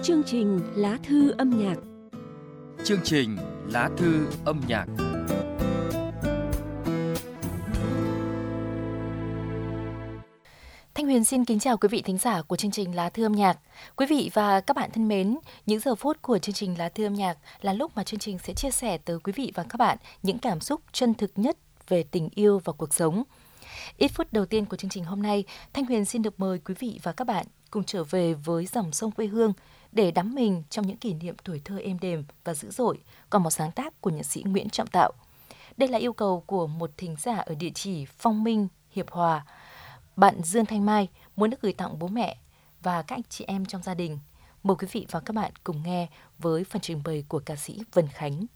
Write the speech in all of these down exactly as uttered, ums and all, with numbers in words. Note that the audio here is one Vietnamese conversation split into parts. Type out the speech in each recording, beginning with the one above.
Chương trình Lá thư âm nhạc. Chương trình Lá thư âm nhạc. Thanh Huyền xin kính chào quý vị thính giả của chương trình Lá thư âm nhạc. Quý vị và các bạn thân mến, những giờ phút của chương trình Lá thư âm nhạc là lúc mà chương trình sẽ chia sẻ tới quý vị và các bạn những cảm xúc chân thực nhất về tình yêu và cuộc sống. Ít phút đầu tiên của chương trình hôm nay, Thanh Huyền xin được mời quý vị và các bạn cùng trở về với dòng sông quê hương để đắm mình trong những kỷ niệm tuổi thơ êm đềm và dữ dội, còn một sáng tác của nhạc sĩ Nguyễn Trọng Tạo. Đây là yêu cầu của một thính giả ở địa chỉ Phong Minh, Hiệp Hòa. Bạn Dương Thanh Mai muốn được gửi tặng bố mẹ và các anh chị em trong gia đình. Mời quý vị và các bạn cùng nghe với phần trình bày của ca sĩ Vân Khánh.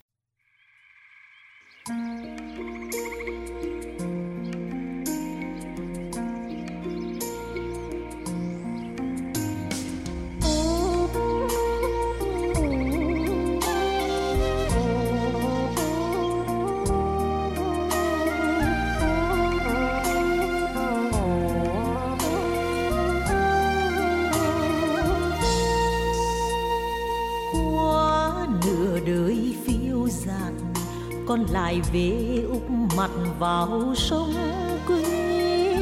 Con lại về úp mặt vào sông quê.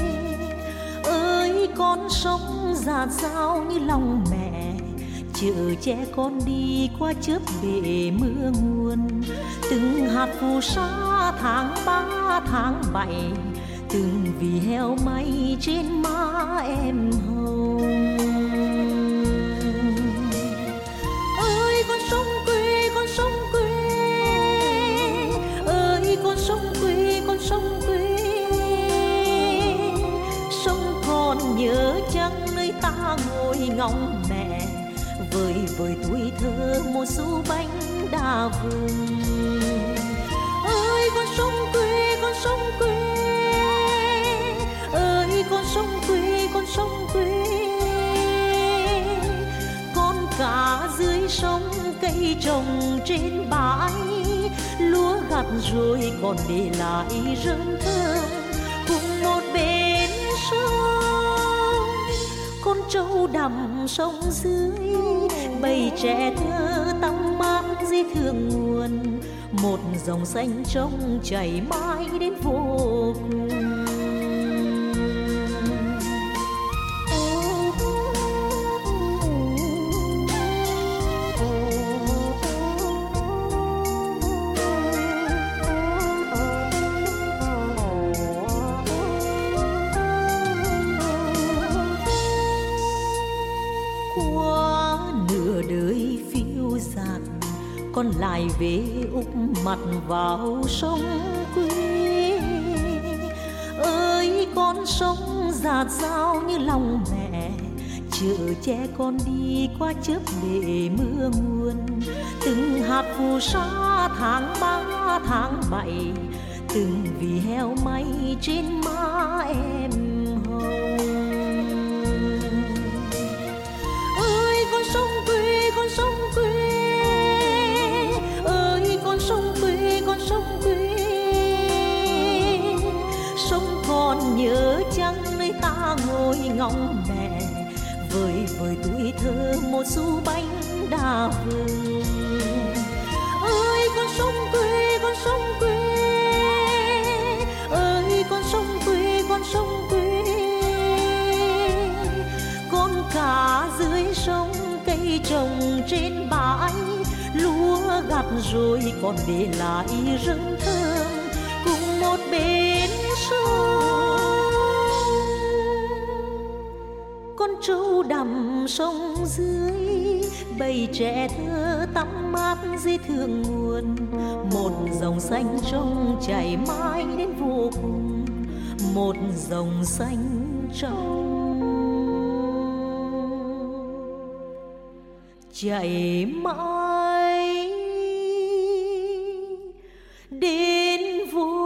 Ơi con sông dạt dao như lòng mẹ, chở che con đi qua chớp bể mưa nguồn. Từng hạt phù sa tháng ba tháng bảy, từng vì heo may trên má em hồng. Ơi con sông quê, con sông quê, con sông quê, con sông quê. Sông còn nhớ chăng nơi ta ngồi ngóng mẹ, vơi vơi tuổi thơ một xu bánh đa vừng. Ơi con sông quê, con sông quê, ơi con sông quê, con sông quê. Con cá dưới sông, cây trồng trên bãi, lúa gặt rồi còn để lại rơm thơm. Cùng một bên sông, con trâu đầm sông dưới, bầy trẻ thơ tắm mát dưới thượng nguồn. Một dòng xanh trong chảy mãi đến vô cùng. Con lại về úp mặt vào sông quê. Ơi con sông dạt dao như lòng mẹ, chở che con đi qua chớp bể mưa nguồn. Từng hạt phù sa tháng ba tháng bảy, từng vì heo may trên má em hồng. Ơi con sông quê, con sông quê, con sông quê, con sông quê. Sông còn nhớ chăng nơi ta ngồi ngóng mẹ, vơi vơi tuổi thơ một xu bánh đa vừng. Ơi con sông quê, con sông quê, ơi con sông quê, con sông quê. Con cá dưới sông, cây trồng trên bãi, lúa gặt rồi còn để lại rơm thơm. Cùng một bên sông, con trâu đầm sông dưới, bầy trẻ thơ tắm mát dưới thượng nguồn. Một dòng xanh trong chảy mãi đến vô cùng, một dòng xanh trong chảy mãi đến vô.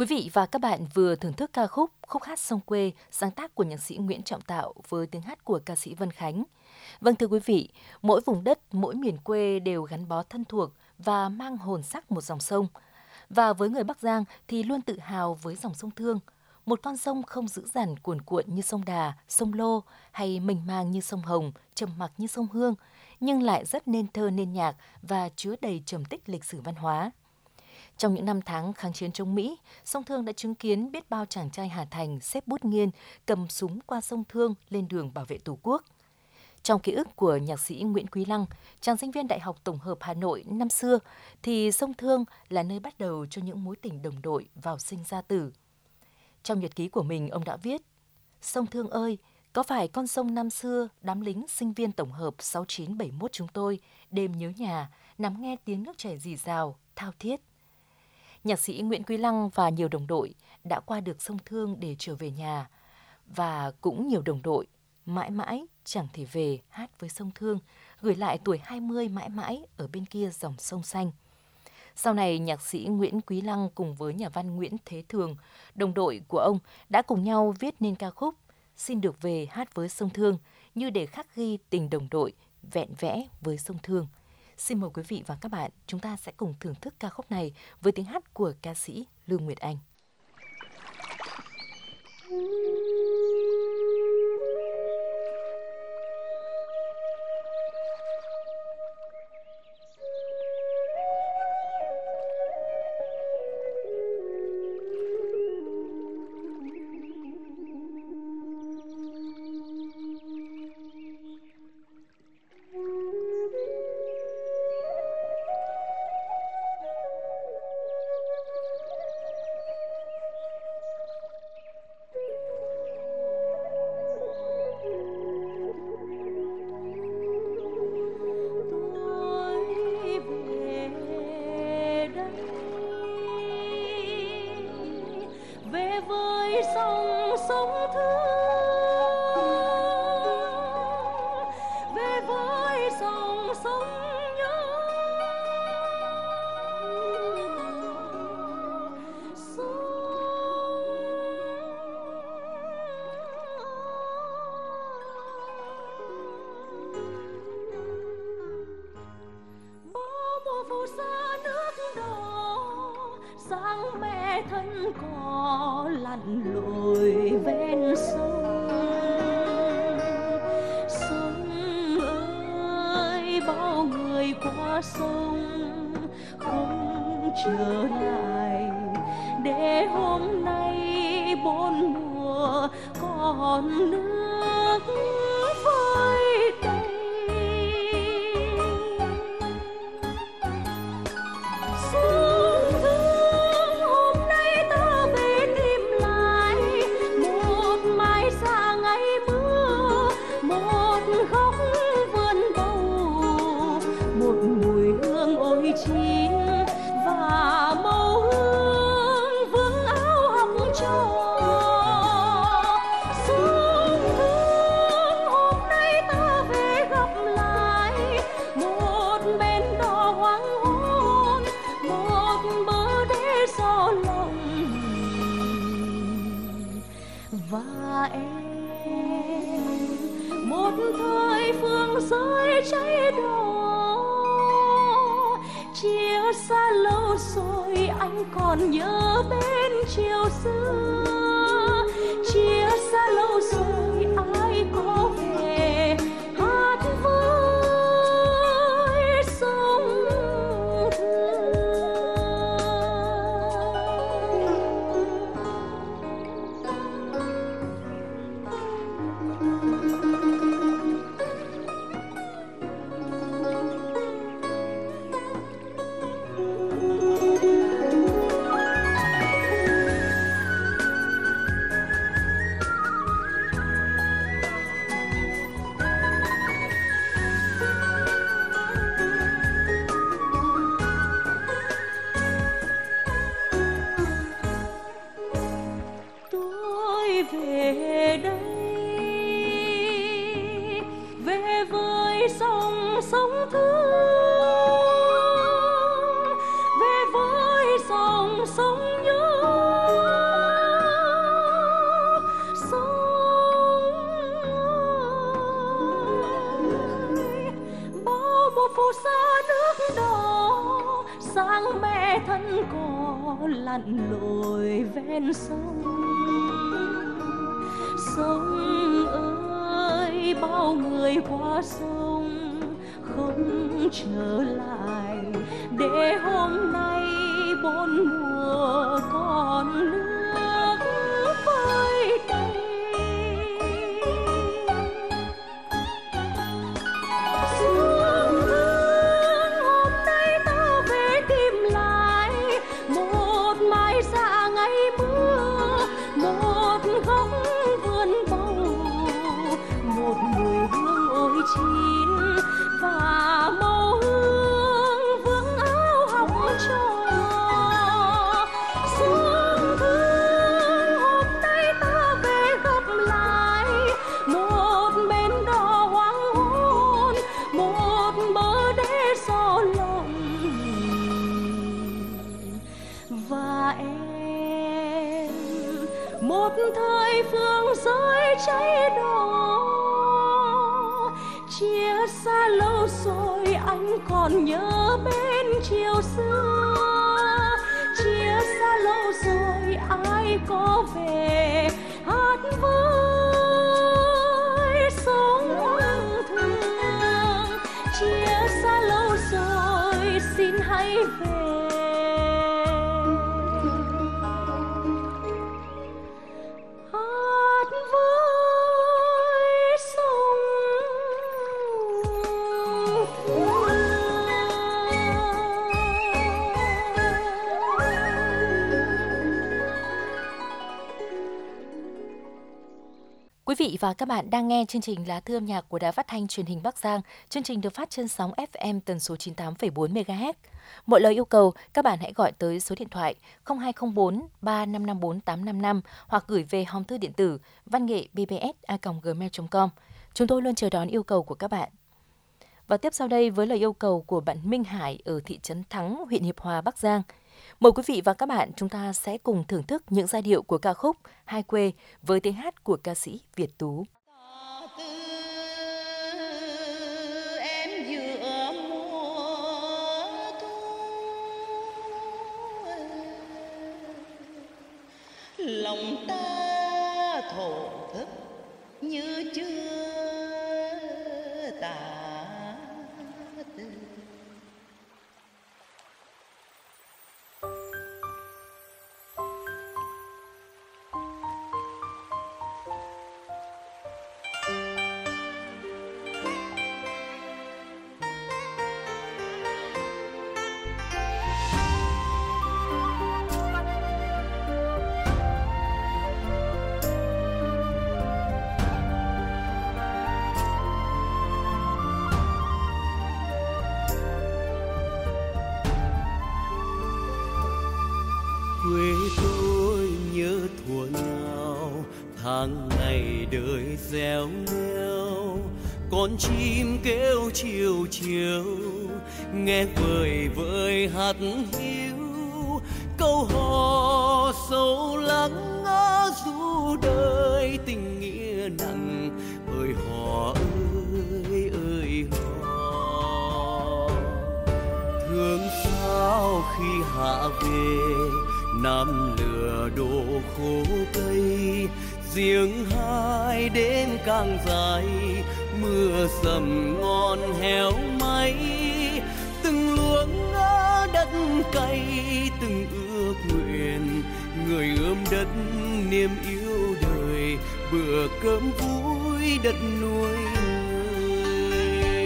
Quý vị và các bạn vừa thưởng thức ca khúc Khúc hát sông quê, sáng tác của nhạc sĩ Nguyễn Trọng Tạo với tiếng hát của ca sĩ Vân Khánh. Vâng thưa quý vị, mỗi vùng đất, mỗi miền quê đều gắn bó thân thuộc và mang hồn sắc một dòng sông. Và với người Bắc Giang thì luôn tự hào với dòng sông Thương, một con sông không dữ dằn cuồn cuộn như sông Đà, sông Lô hay mênh mang như sông Hồng, trầm mặc như sông Hương, nhưng lại rất nên thơ nên nhạc và chứa đầy trầm tích lịch sử văn hóa. Trong những năm tháng kháng chiến chống Mỹ, sông Thương đã chứng kiến biết bao chàng trai Hà Thành xếp bút nghiên, cầm súng qua sông Thương lên đường bảo vệ Tổ quốc. Trong ký ức của nhạc sĩ Nguyễn Quý Lăng, chàng sinh viên Đại học Tổng hợp Hà Nội năm xưa, thì sông Thương là nơi bắt đầu cho những mối tình đồng đội vào sinh ra tử. Trong nhật ký của mình, ông đã viết: Sông Thương ơi, có phải con sông năm xưa đám lính sinh viên tổng hợp sáu chín bảy mốt chúng tôi đêm nhớ nhà, nằm nghe tiếng nước chảy rì rào, thao thiết. Nhạc sĩ Nguyễn Quý Lăng và nhiều đồng đội đã qua được sông Thương để trở về nhà, và cũng nhiều đồng đội mãi mãi chẳng thể về hát với sông Thương, gửi lại tuổi hai mươi mãi mãi ở bên kia dòng sông xanh. Sau này, nhạc sĩ Nguyễn Quý Lăng cùng với nhà văn Nguyễn Thế Thường, đồng đội của ông, đã cùng nhau viết nên ca khúc Xin được về hát với sông Thương, như để khắc ghi tình đồng đội vẹn vẽ với sông Thương. Xin mời quý vị và các bạn, chúng ta sẽ cùng thưởng thức ca khúc này với tiếng hát của ca sĩ Lương Nguyệt Anh. thân cỏ lặn lội ven sông. Sông ơi, bao người qua sông không trở lại, để hôm nay bốn mùa còn nước vơi đầy. Sông Thương hôm nay ta về tìm lại một mái xa ngày mưa, một góc vườn bầu, một mùi hương ôi chín và màu hương vương áo học trò. Sông Thương hôm nay ta về gặp lại một bên đò hoàng hôn, một bờ đê gió lòng, và em một thời phương rơi cháy đỏ. Chia xa lâu rồi anh còn nhớ bên chiều xưa, chia xa lâu rồi ai có về hát với sông về đây, về với dòng sông Thương, về với dòng sông nhớ. thân cò lặn lội ven sông. Sông ơi bao người qua sông không trở lại, để hôm nay bốn mùa còn nước vơi đầy. Sương thương hôm nay ta về tìm lại một mái dạ ngày mưa, một góc vườn bầu, một mùi hương ôi chín và màu hương vương áo học trò. Sương thương hôm nay ta về gặp lại một bến đò hoàng hôn, một bờ đê gió lộng và em một thời phương giới cháy đỏ. Chia xa lâu rồi anh còn nhớ bên chiều xưa, chia xa lâu rồi ai có về hát với sống thương. Chia xa lâu rồi xin hãy về hát với sống thương. Quý vị và các bạn đang nghe chương trình Lá Thư âm nhạc của Đài Phát thanh Truyền hình Bắc Giang. Chương trình được phát trên sóng ép em tần số chín mươi tám phẩy bốn mê ga héc. Mọi lời yêu cầu, các bạn hãy gọi tới số điện thoại không hai không bốn ba năm năm bốn tám năm năm hoặc gửi về hòm thư điện tử văn nghệ b b s a còng gmail chấm com. Chúng tôi luôn chờ đón yêu cầu của các bạn. Và tiếp sau đây với lời yêu cầu của bạn Minh Hải ở thị trấn Thắng, huyện Hiệp Hòa, Bắc Giang. Mời quý vị và các bạn chúng ta sẽ cùng thưởng thức những giai điệu của ca khúc Hai Quê với tiếng hát của ca sĩ Việt Tú. Em giữa mùa thu, lòng ta thổ thức như chưa tả từ. Quê tôi nhớ thuở nào tháng ngày đời réo neo, con chim kêu chiều chiều nghe vời vợi hát hiu, câu hò sâu lắng ngỡ ru đời tình nghĩa nặng. Ơi hò ơi ơi hò, thương sao khi hạ về năm lửa đổ khô cây, riêng hai đêm càng dài, mưa dầm ngon héo may. Từng luống ngỡ đất cay, từng ước nguyện người ươm đất niềm yêu đời, bữa cơm vui đất nuôi người.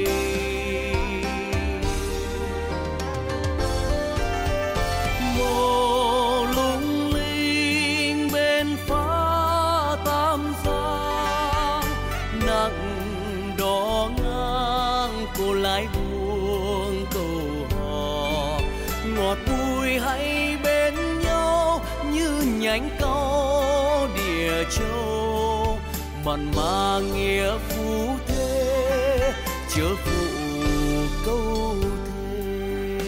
Mồ lung linh bên phá Tam Giang, nặng đò ngang cô lái buông cầu hò, ngọt bùi hay bên nhau như nhánh cau địa châu. Mặn mà nghĩa phú thế chớ phụ câu thề.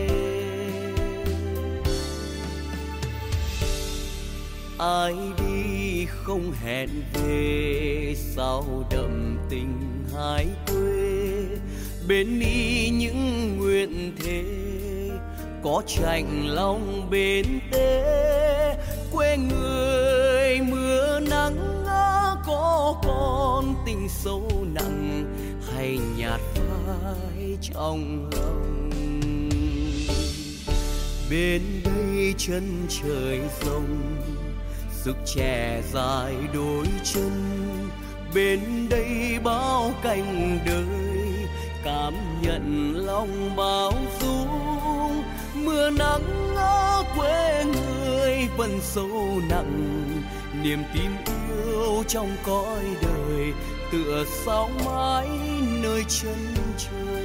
Ai đi không hẹn về, sao đậm tình hai quê. Bên đi những nguyện thế có chạnh lòng bên tế. Quê người mưa nắng có con tình sâu nặng hay nhạt phai trong lòng. Bên đây chân trời rộng, sức trẻ dài đôi chân. Bên đây bao cảnh đời, cảm nhận lòng bao dung. Mưa nắng ở quê người vẫn sâu nặng, niềm tin yêu trong cõi đời tựa sao mãi nơi chân trời.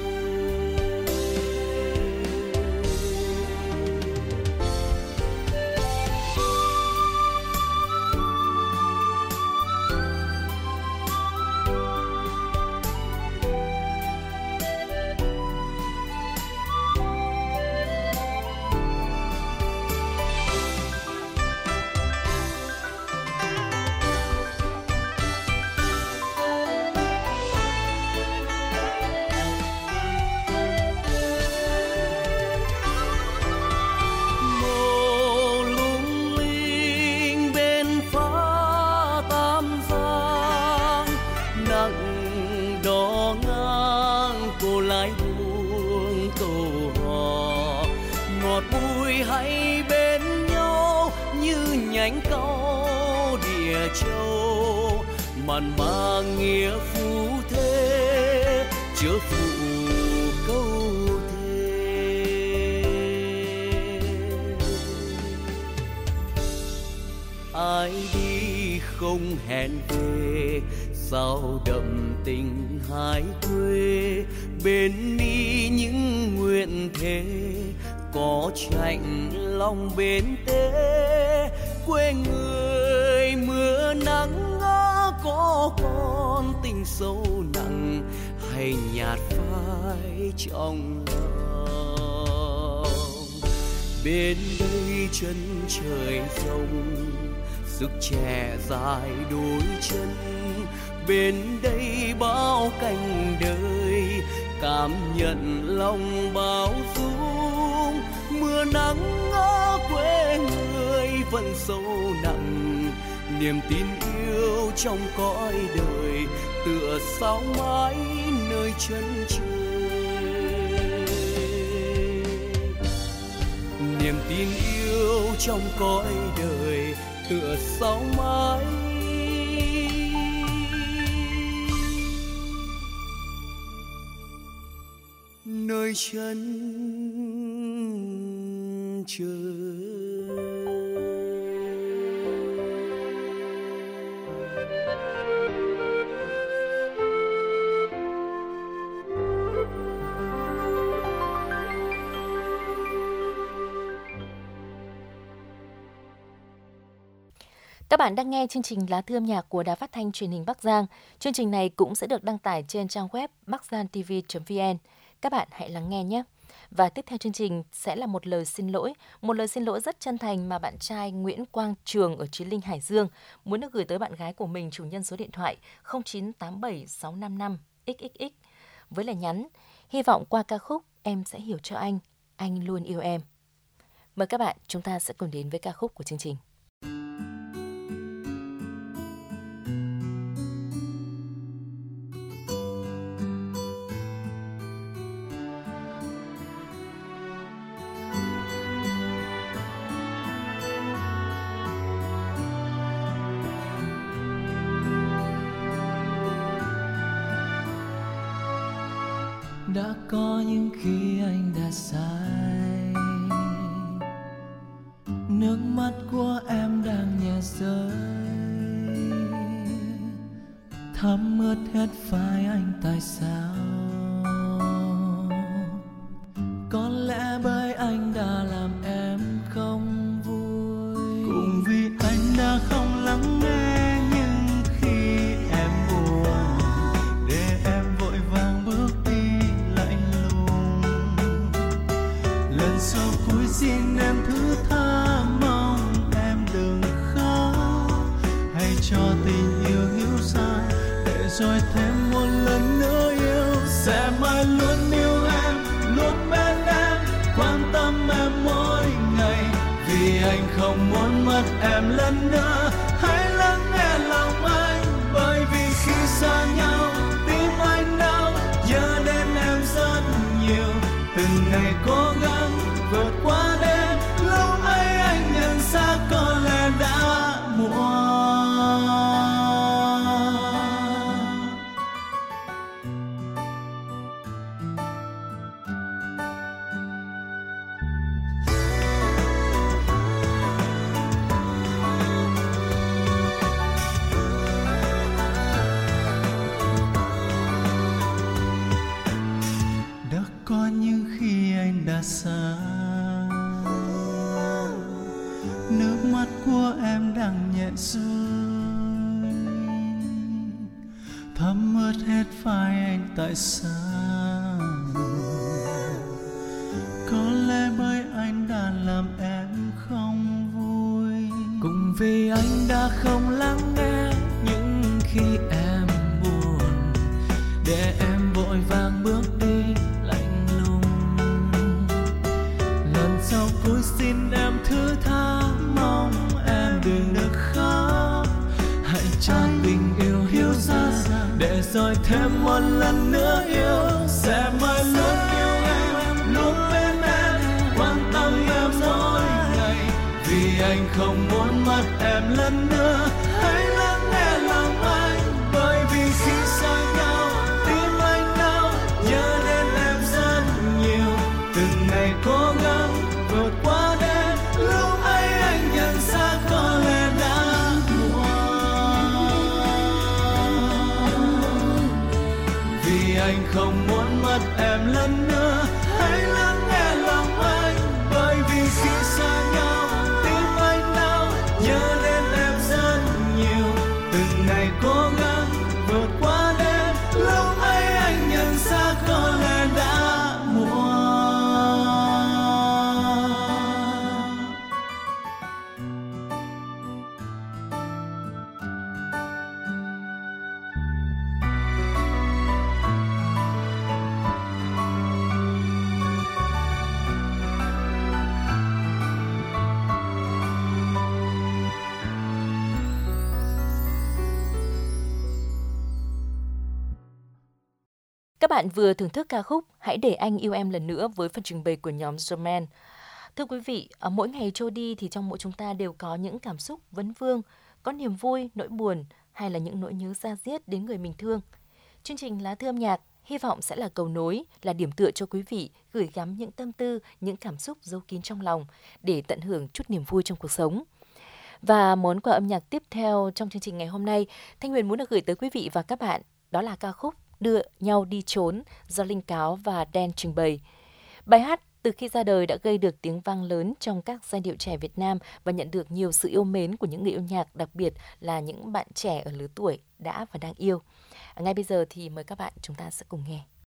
Màn mang nghĩa phú thế, chứa phụ câu thề. Ai đi không hẹn về, sao đậm tình hai quê. Bên mi những nguyện thế, có chạnh lòng bên tế. Quê người mưa nắng có con tình sâu nặng hay nhạt phai trong lòng. Bên đây chân trời rộng, sức trẻ dài đôi chân. Bên đây bao cảnh đời, cảm nhận lòng bao dung. Mưa nắng ở quê người vẫn sâu nặng, niềm tin yêu trong cõi đời tựa sao mãi nơi chân trời. Niềm tin yêu trong cõi đời tựa sao mãi nơi chân trời. Các bạn đang nghe chương trình Lá Thư âm nhạc của Đài Phát thanh Truyền hình Bắc Giang. Chương trình này cũng sẽ được đăng tải trên trang web bakgiangtv chấm vn. Các bạn hãy lắng nghe nhé. Và tiếp theo chương trình sẽ là một lời xin lỗi, một lời xin lỗi rất chân thành mà bạn trai Nguyễn Quang Trường ở Chí Linh, Hải Dương muốn được gửi tới bạn gái của mình, chủ nhân số điện thoại không chín tám bảy sáu năm năm x x x với lời nhắn: hy vọng qua ca khúc Em sẽ hiểu cho anh, anh luôn yêu em. Mời các bạn, chúng ta sẽ cùng đến với ca khúc của chương trình. Đã có những khi anh đã sai, nước mắt của em đang nhẹ rơi, thấm ướt hết vai anh tại sao? Có lẽ bởi anh đã làm em không vui, cũng vì anh đã không lắng nghe những khi em buồn, để em vội vàng bước đi lạnh lùng. Lần sau cuối xin em thứ tha, mong em đừng khóc, hãy cho tình yêu hiểu sai, để rồi thêm một lần nữa yêu. Sẽ mãi luôn yêu em, luôn bên em, quan tâm em lần nữa, hãy lắng nghe lòng anh, bởi vì khi xa nhau tim anh đau, nhớ đến em rất nhiều. Từng ngày cố gắng vượt qua đêm, lúc ấy anh nhận ra có lẽ đã muộn. Xa, nước mắt của em đang nhẹ rơi, thấm ướt hết vai anh tại sao? Có lẽ bởi anh đã làm em không vui, cũng vì anh đã không lắng nghe những khi em buồn, để em vội vàng bước đi. Sau cuối xin em thứ tha, mong em đừng được khóc. Hãy cho tình yêu hiểu ra, để rồi thêm một lần nữa yêu. Sẽ mãi luôn yêu em, luôn bên em, quan tâm em mỗi ngày. Vì anh không muốn mất em lần nữa, hãy lắng nghe lòng anh, bởi vì khi xa nhau tim anh đau, nhớ đến em rất nhiều. Từng ngày cố gắng vượt qua đêm, lúc ấy anh nhận ra có lẽ đã muộn. Vì anh không muốn mất em lần nữa, hãy lắng nghe lòng anh, bởi vì khi xa nhau tim anh đau, nhớ đến em rất nhiều. Từng ngày cố gắng vượt qua đêm, lúc ấy anh nhận ra có lẽ đã muộn. Các bạn vừa thưởng thức ca khúc Hãy để anh yêu em lần nữa với phần trình bày của nhóm Germain. Thưa quý vị, mỗi ngày trôi đi thì trong mỗi chúng ta đều có những cảm xúc vấn vương, có niềm vui, nỗi buồn hay là những nỗi nhớ da diết đến người mình thương. Chương trình Lá Thư Âm Nhạc hy vọng sẽ là cầu nối, là điểm tựa cho quý vị gửi gắm những tâm tư, những cảm xúc giấu kín trong lòng để tận hưởng chút niềm vui trong cuộc sống. Và món quà âm nhạc tiếp theo trong chương trình ngày hôm nay, Thanh Huyền muốn được gửi tới quý vị và các bạn, đó là ca khúc Đưa nhau đi trốn do Linh Cáo và Dan trình bày. Bài hát từ khi ra đời đã gây được tiếng vang lớn trong các giai điệu trẻ Việt Nam và nhận được nhiều sự yêu mến của những người yêu nhạc, đặc biệt là những bạn trẻ ở lứa tuổi đã và đang yêu. Ngay bây giờ thì mời các bạn chúng ta sẽ cùng nghe.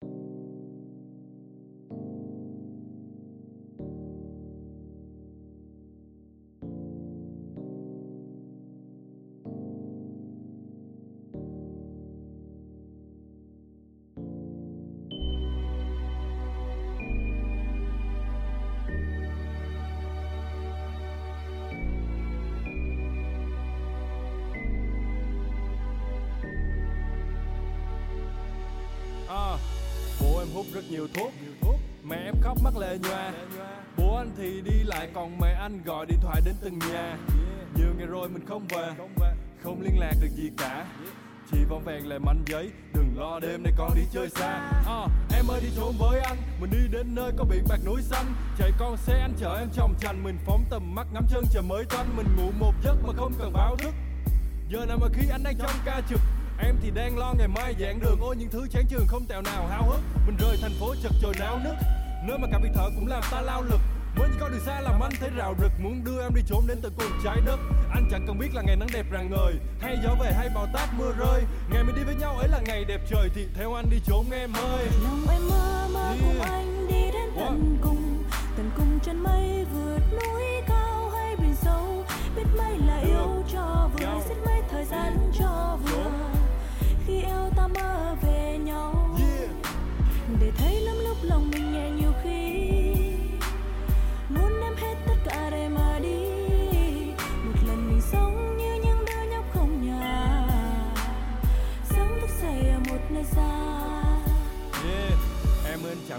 À, bố em hút rất nhiều thuốc, mẹ em khóc mắt lệ nhòa. Bố anh thì đi lại còn mẹ anh gọi điện thoại đến từng nhà. Nhiều ngày rồi mình không về, không liên lạc được gì cả, chỉ vỏn vẹn lại mảnh giấy. Đừng lo đêm nay con đi chơi xa. À, em ơi đi trốn với anh, mình đi đến nơi có biển bạc núi xanh. Chạy con xe anh chở em chồng chành, mình phóng tầm mắt ngắm chân trời mới toanh. Mình ngủ một giấc mà không cần báo thức, giờ nào mà khi anh đang trong ca trực. Em thì đang lo ngày mai giảng đường, ôi những thứ chán trường không tẹo nào háo hức. Mình rời thành phố chật chội náo nức, nơi mà cả việc thở cũng làm ta lao lực. Mới những con đường xa làm anh thấy rào rực, muốn đưa em đi trốn đến tận cùng trái đất. Anh chẳng cần biết là ngày nắng đẹp rạng ngời, hay gió về hay bão táp mưa rơi. Ngày mình đi với nhau ấy là ngày đẹp trời, thì theo anh đi trốn em ơi. Lòng em mơ mơ yeah. Cùng anh đi đến tận cùng, tận cùng chân mây vượt núi cao hay biển sâu. Biết mấy là yêu cho vừa, biết mấy thời gian cho vừa. Khi yêu ta mơ về nhau yeah. Để thấy lắm lúc lòng mình nhẹ nhiều khi muốn em hết tất cả để mà đi. Một lần mình sống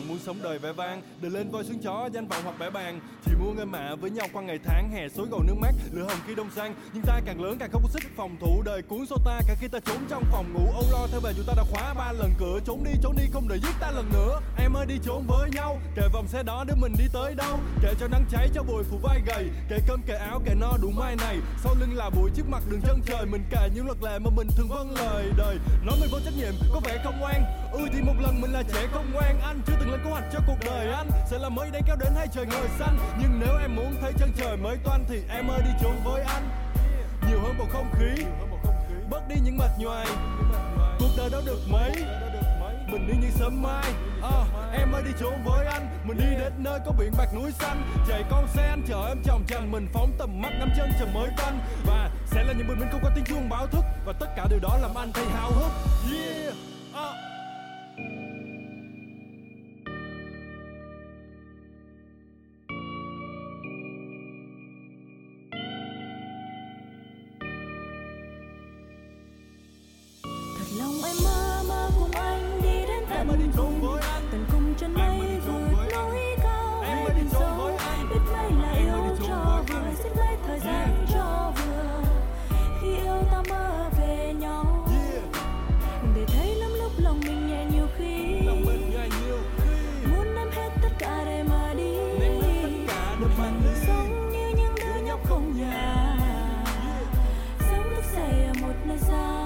muốn sống đời vẻ vang, đời lên voi xuống chó, danh vọng hoặc bẻ bàn. Chỉ muốn êm ả với nhau qua ngày tháng, hè suối gầu nước mắt, lửa hồng khi đông sang. Nhưng ta càng lớn càng không có sức phòng thủ, đời cuốn xô ta cả khi ta trốn trong phòng ngủ. Âu lo theo về dù ta đã khóa ba lần cửa, trốn đi trốn đi không để giết ta lần nữa. Em ơi đi trốn với nhau, kệ vòng xe đó để mình đi tới đâu. Kệ cho nắng cháy cho bụi phủ vai gầy, kệ cơm kệ áo kệ no đủ mai này. Sau lưng là bụi trước mặt đường chân trời, mình kệ những luật lệ mà mình thường vâng lời. Đời nói mình vô trách nhiệm có vẻ không ngoan, ừ thì một lần mình là trẻ không ngoan. Anh chưa từng lên kế hoạch cho cuộc đời anh, sẽ là mới đây kéo đến hay trời ngời xanh. Nhưng nếu em muốn thấy chân trời mới toanh thì em ơi đi trốn với anh. Nhiều hơn bầu không khí, bớt đi những mệt nhoài, cuộc đời đâu được mấy, mình đi như sớm mai. À, em ơi đi trốn với anh, mình đi đến nơi có biển bạc núi xanh. Chạy con xe anh chở em chòng chành, mình phóng tầm mắt ngắm chân trời mới toanh. Và sẽ là những bình minh không có tiếng chuông báo thức, và tất cả điều đó làm anh thấy háo hức. Yeah. À. Lòng em mơ mơ cùng anh đi đến tận cùng, tận cùng chân mây vượt núi cao hay biển sâu. Biết mấy là yêu cho vừa, xin lấy thời gian cho vừa. Khi yêu ta mơ về nhau, để thấy lắm lúc lòng mình nhẹ nhiều khi muốn ném hết tất cả để mà đi. Một mình sống như những đứa nhóc không nhà, sống thức dậy ở một nơi xa.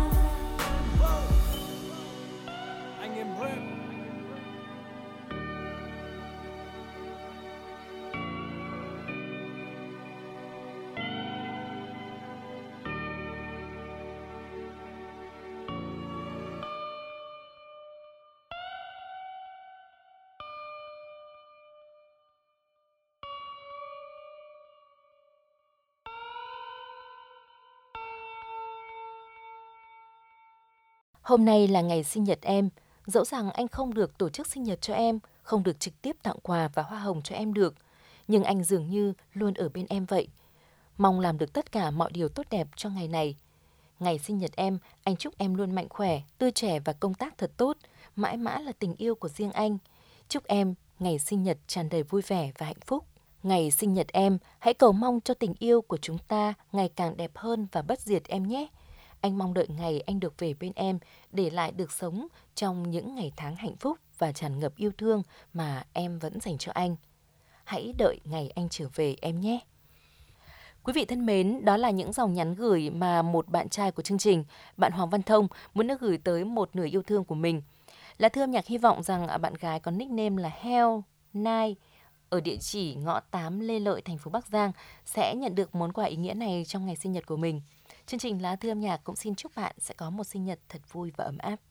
Hôm nay là ngày sinh nhật em, dẫu rằng anh không được tổ chức sinh nhật cho em, không được trực tiếp tặng quà và hoa hồng cho em được, nhưng anh dường như luôn ở bên em vậy. Mong làm được tất cả mọi điều tốt đẹp cho ngày này. Ngày sinh nhật em, anh chúc em luôn mạnh khỏe, tươi trẻ và công tác thật tốt, mãi mãi là tình yêu của riêng anh. Chúc em ngày sinh nhật tràn đầy vui vẻ và hạnh phúc. Ngày sinh nhật em, hãy cầu mong cho tình yêu của chúng ta ngày càng đẹp hơn và bất diệt em nhé. Anh mong đợi ngày anh được về bên em, để lại được sống trong những ngày tháng hạnh phúc và tràn ngập yêu thương mà em vẫn dành cho anh. Hãy đợi ngày anh trở về em nhé. Quý vị thân mến, đó là những dòng nhắn gửi mà một bạn trai của chương trình, bạn Hoàng Văn Thông, muốn được gửi tới một nửa yêu thương của mình. Lá thư âm nhạc hy vọng rằng bạn gái có nickname là Hell Nine ở địa chỉ ngõ tám Lê Lợi, thành phố Bắc Giang sẽ nhận được món quà ý nghĩa này trong ngày sinh nhật của mình. Chương trình Lá thư âm nhạc cũng xin chúc bạn sẽ có một sinh nhật thật vui và ấm áp.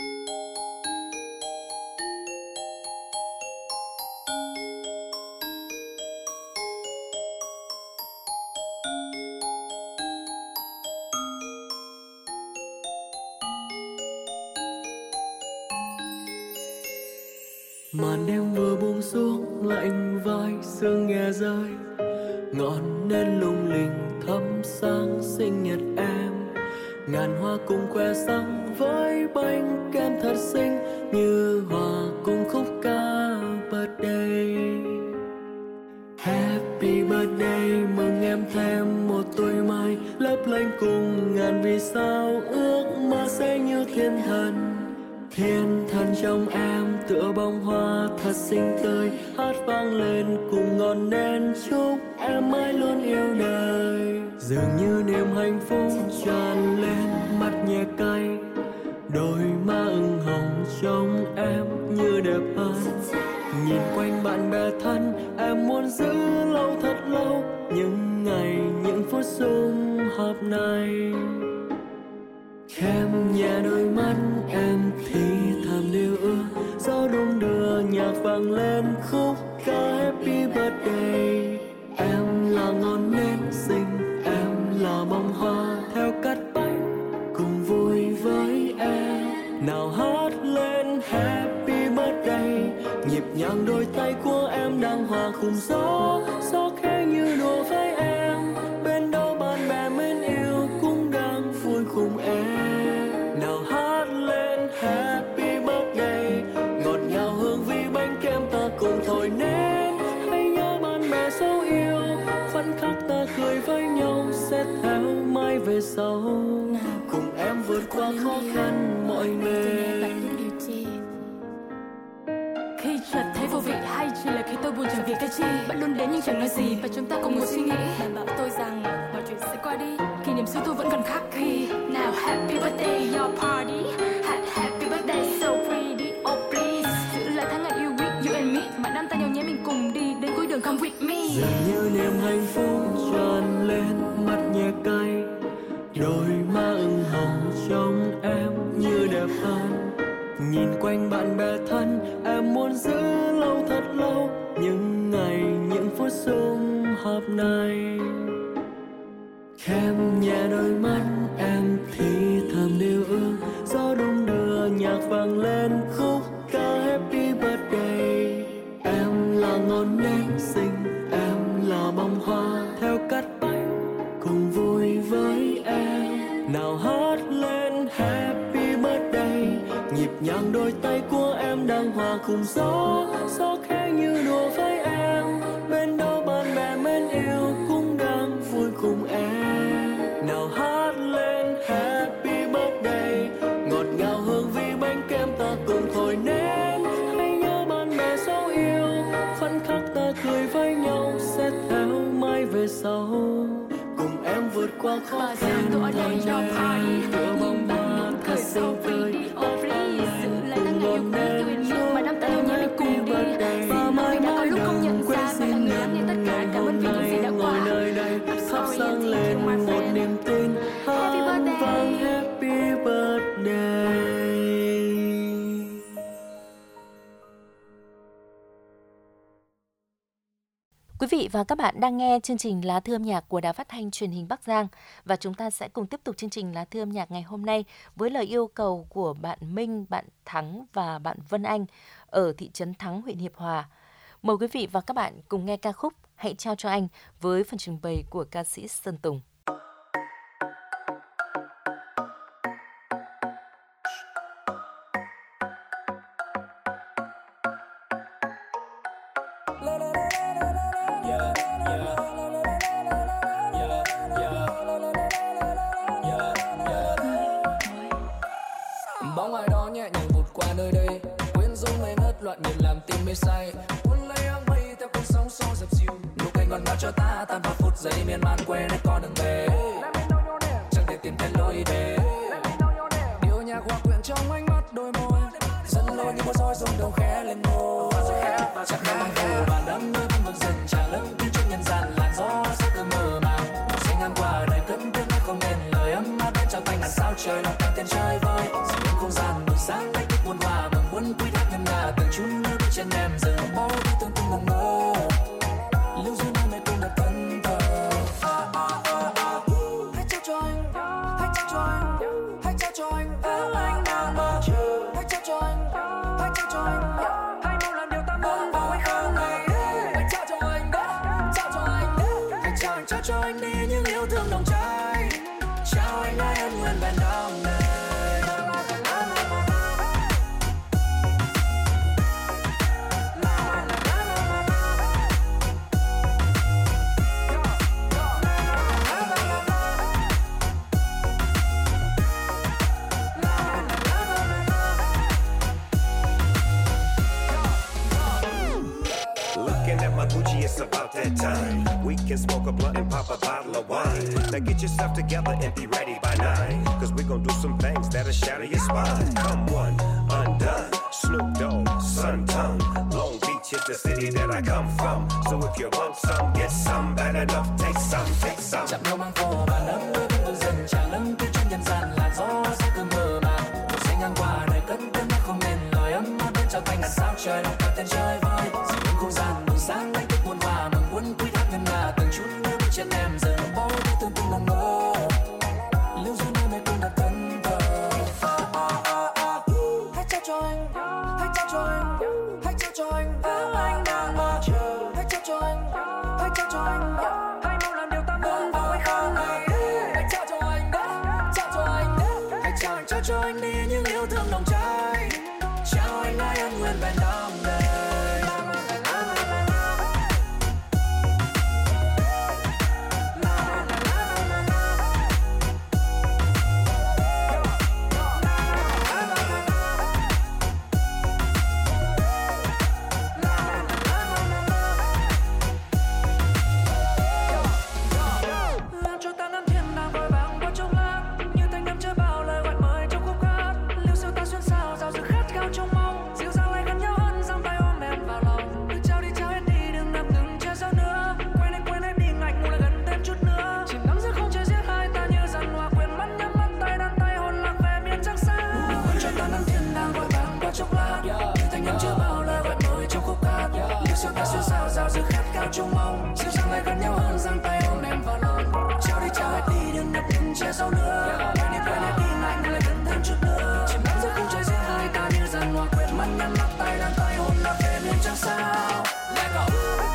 Màn đêm vừa buông xuống, lạnh vai sương nghe rơi, ngọn nến lung linh thắp sáng sinh nhật em. Ngàn hoa cùng khoe sắc với bánh kem thật xinh, như hòa cùng khúc ca birthday. Happy birthday, mừng em thêm một tuổi mới, lấp lánh cùng ngàn vì sao, ước mơ sẽ như thiên thần. Thiên thần trong em tựa bông hoa thật xinh tươi, hát vang lên cùng ngọn nến chúc em mãi luôn yêu đời. Dường như niềm hạnh phúc tràn lên, mắt nhẹ cay, đôi má ửng hồng trông em như đẹp hơn. Nhìn quanh bạn bè thân, em muốn giữ lâu thật lâu những ngày những phút sum họp này. Em nhẹ đôi mắt em thì thầm điều ước, gió đung đưa nhạc vang lên khúc ca Happy Birthday. Em là ngọn nến xinh, em là bông hoa theo cắt bánh cùng vui với em. Nào hát lên Happy Birthday, nhịp nhàng đôi tay của em đang hòa cùng gió, gió khẽ như đùa với em. Bên đâu bạn bè mến yêu cũng đang vui cùng em. Nào hát lên Happy Birthday, ngọt ngào hương vị bánh vượt qua khó khăn mọi bề. Khi chợt thấy vô vị hay chỉ là khi tôi buồn chẳng vì cái chi, bạn luôn đến nhưng chẳng nói gì và chúng ta cùng một suy nghĩ. Bạn bảo tôi rằng mọi chuyện sẽ qua đi, kỷ niệm xưa tôi vẫn còn khắc ghi. Now happy birthday your party, happy birthday so pretty, oh please giữ lại tháng ngày yêu quý you and me, bạn nắm tay nhau nhé mình cùng đi đến cuối đường come with me. Dường như niềm hạnh phúc tràn lên mắt nhẹ cay, đôi má ửng hồng trong em như đẹp hơn. Nhìn quanh bạn bè thân em muốn giữ lâu thật lâu những ngày những phút sum họp này. Khép nhẹ đôi mắt em thì thầm điều ước, gió đung đưa nhạc vang lên khúc ca happy birthday. Em là ngọn nến xinh, em là bông hoa theo cắt bánh cùng vui với em. Nào hát lên happy birthday, nhịp nhàng đôi tay của em đang hòa cùng gió, gió khẽ như đùa với em. Bên đó bạn bè mến yêu cũng đang vui cùng em. Nào hát lên happy birthday, ngọt ngào hương vị bánh kem ta cùng thổi nến. Hãy nhớ bạn bè dấu yêu, khoảnh khắc ta cười với nhau sẽ theo mãi về sau. Cùng em vượt qua khó khăn mọi ngày, tựa bóng ma thật xinh tươi. Mà nắm tay nhau nhé mình cùng đi. Và mai đã có lúc không nhận ra bạn là người lắng nghe tất cả. Cảm ơn vì những gì đã qua. Sắp sáng lên một niềm tin. Happy birthday, happy birthday. Quý vị và các bạn đang nghe chương trình Lá Thư âm nhạc của Đài Phát thanh Truyền hình Bắc Giang, và chúng ta sẽ cùng tiếp tục chương trình Lá Thư âm nhạc ngày hôm nay với lời yêu cầu của bạn Minh, bạn Thắng và bạn Vân Anh ở thị trấn Thắng, huyện Hiệp Hòa. Mời quý vị và các bạn cùng nghe ca khúc Hãy trao cho anh với phần trình bày của ca sĩ Sơn Tùng. Bóng ai đó nhẹ nhàng vụt qua nơi đây, quyến rũ ngây ngất loạn nhịp làm tim mê say, cuốn lấy áng mây theo cơn sóng xô dập dìu. Nụ cười ngọt ngào cho ta tan vào phút giây miên man quên hết con đường về, chẳng thể tìm thấy lối về. Điệu nhạc hòa quyện trong ánh mắt đôi môi, dẫn lối như một soi rung đầu khẽ lên môi. Chẳng có mang phù bàn đắm đôi vẫn vượt dần trả lấp tiếng trên nhân gian làn gió sẽ cứ mơ màng. Một sinh ngang qua đời cất tiếng nói không nên lời ấm áp đến trao tay ngàn sao trời lòng ta tiền chơi vơi. Không gian buổi sáng tay thức muôn hoa bằng quân quý thác ngân nga từng chút nước bước chân em dừng bao đi tương tương ngẩn ngơ lưu duyên hai mẹ cùng đặt thân thờ. Hãy trao cho anh, hãy trao cho anh, hãy trao cho anh thứ anh đang mơ. Hãy trao cho anh, hãy trao cho anh, hãy mau làm điều ta muốn vào hay không này. Hãy trao cho anh, trao cho anh, hãy trao anh, trao cho anh đi những yêu thương nồng cháy. Trao anh ai ân nguyện bền đam mê. It's about that time. We can smoke a blunt and pop a bottle of wine. Now get yourself together and be ready by nine. Cause we gon' do some things that'll shatter your spine. Come one, undone. Snoop Dogg, Sun Tongue. Long Beach is the city that I come from. So if you want some, get some. Bad enough, take some, take some. Chạm nhau mang phô bàn đắm đôi vẫn vượt dần trả lấp tiếng trên nhân gian làn gió sẽ cứ mơ màng. Một sinh ngang qua đời cất tiếng nói không nên lời ấm áp đến trao tay ngàn sao trời lòng ta tiền chơi vơi. Dừng không gian buổi sáng đánh thức muôn hoa bằng quân quý thác ngân nga từng chút nước bước chân em dừng bao đi tương tương ngẩn ngơ lưu duyên hai mẹ cùng đặt thân thờ. Hãy trao cho anh, hãy trao cho anh, hãy trao cho anh thứ anh đang mơ. Hãy trao cho anh, hãy trao cho anh, hãy mau làm điều ta muốn vào hay không này. Hãy trao cho anh, trao cho anh, hãy trao anh, trao cho anh đi những yêu thương nồng cháy. Trao anh ai ân nguyện bền đam mê. nhau chung mong dịu dàng lại gần nhau hơn giang tay ôm em vào lòng trao đi trao hết đi đừng đẹp đừng che giấu nữa quên đi quên hết đi lại lại gần thêm chút nữa chìm đắm giữa khung trời riêng hai ta như dần hòa quyện mắt nhắm mắt tay đàn tay hôn đã về miền trăng sao let go.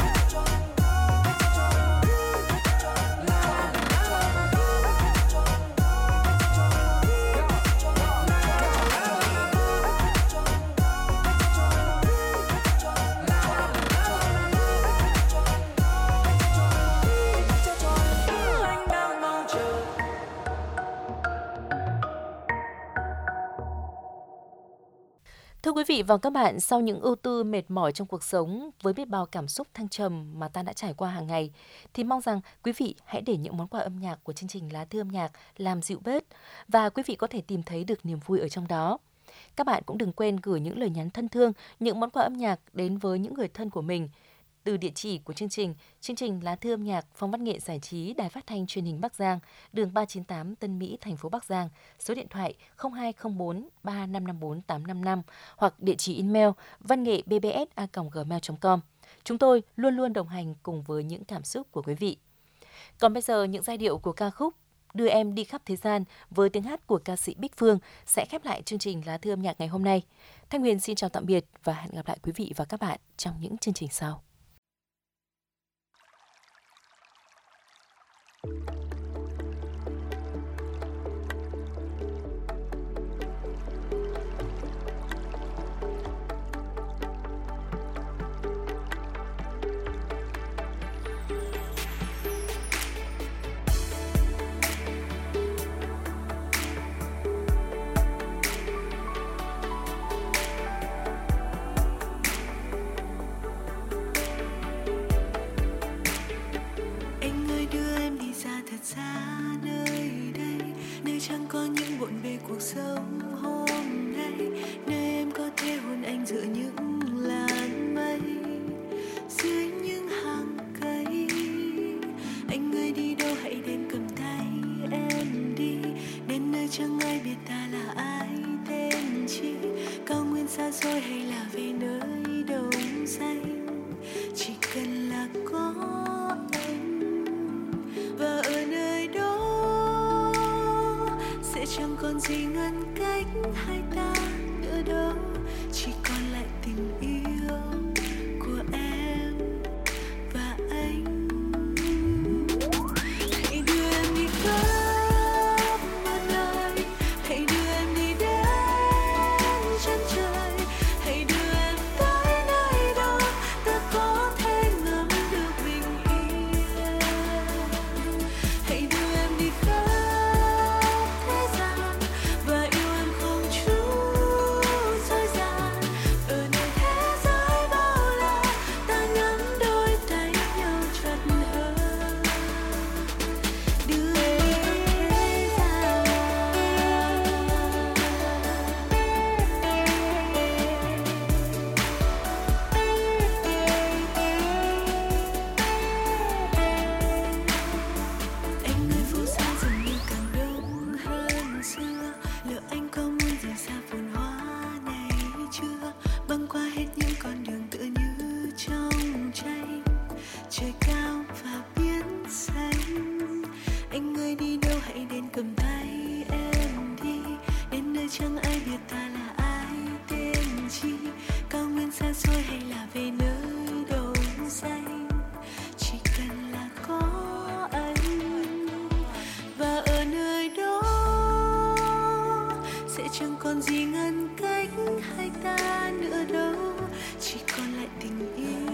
Thưa quý vị và các bạn, sau những ưu tư mệt mỏi trong cuộc sống với biết bao cảm xúc thăng trầm mà ta đã trải qua hàng ngày, thì mong rằng quý vị hãy để những món quà âm nhạc của chương trình Lá Thư Âm Nhạc làm dịu bớt và quý vị có thể tìm thấy được niềm vui ở trong đó. Các bạn cũng đừng quên gửi những lời nhắn thân thương, những món quà âm nhạc đến với những người thân của mình từ địa chỉ của chương trình, chương trình Lá Thư Âm Nhạc, Phòng Văn nghệ Giải trí, Đài Phát thanh Truyền hình Bắc Giang, đường ba chín tám Tân Mỹ, thành phố Bắc Giang, số điện thoại không hai không bốn ba năm năm bốn tám năm năm hoặc địa chỉ email văn nghệ b b s a còng gmail chấm com. Chúng tôi luôn luôn đồng hành cùng với những cảm xúc của quý vị. Còn bây giờ, những giai điệu của ca khúc Đưa Em Đi Khắp Thế Gian với tiếng hát của ca sĩ Bích Phương sẽ khép lại chương trình Lá Thư Âm Nhạc ngày hôm nay. Thanh Huyền xin chào tạm biệt và hẹn gặp lại quý vị và các bạn trong những chương trình sau. Xa nơi đây, nơi chẳng có những bộn bề cuộc sống hôm nay, nơi em có thể hôn anh giữa những làn mây, dưới những hàng cây. Anh ơi đi đâu hãy đến cầm tay em đi, đến nơi chẳng ai biết ta là ai tên chi, cao nguyên xa xôi hay là về nơi đồng xanh, chỉ cần là có và ở nơi đó sẽ chẳng còn gì ngăn cách hai ta nữa đâu, chỉ còn lại tình yêu của em và anh. Hãy đưa em đi khắp mọi nơi, hãy đưa em đi đến chân trời, hãy đưa em tới nơi đó ta có thể ngắm được bình yên. Hãy đưa em đi khắp thế gian và yêu em không chút dối gian. Ở nơi thế giới bao la, ta nắm đôi tay nhau chặt hơn. Đưa em đi thế gian. Anh ơi phố xa dường như càng đông hơn xưa, liệu anh có muốn rời xa phồn hoa này chưa? Băng qua hết những con đường tựa như trong tranh, trời cao và biển xanh. Anh ơi đi đâu hãy đến cầm tay em đi, đến nơi chẳng ai biết ta là ai tên chi, cao nguyên xa xôi hay là về nơi đồng xanh, chỉ cần là có anh. Và ở nơi đó sẽ chẳng còn gì ngăn cách hai ta nữa đâu, chỉ còn lại tình yêu